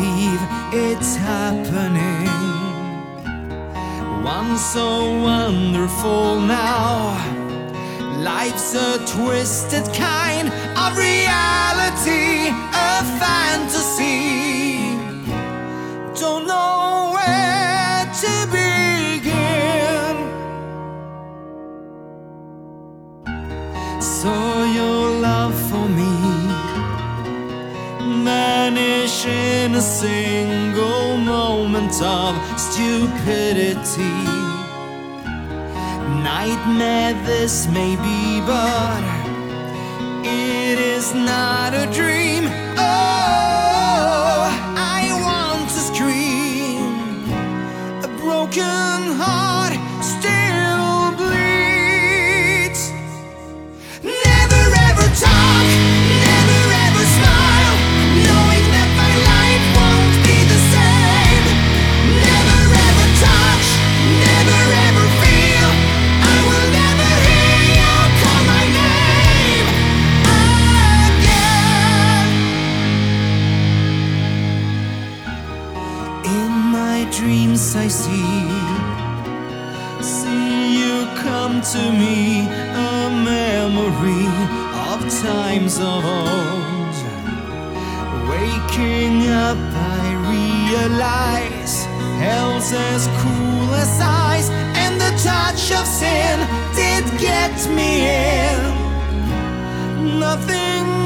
believe it's happening. Once so wonderful, now life's a twisted kind of reality, a fantasy. Don't know where to begin. Saw your love for me vanish in a single moment of stupidity. Nightmare this may be, but it is not a dream. Oh, I want to scream. A broken heart still bleeds. Never ever talk, never ever smile, knowing that my life won't be the same. Never ever touch, never ever feel. I will never hear you call my name again. In my dreams I see you come to me, a memory of times of old. Waking up I realize hell's as cool as ice, and the touch of sin did get me in. Nothing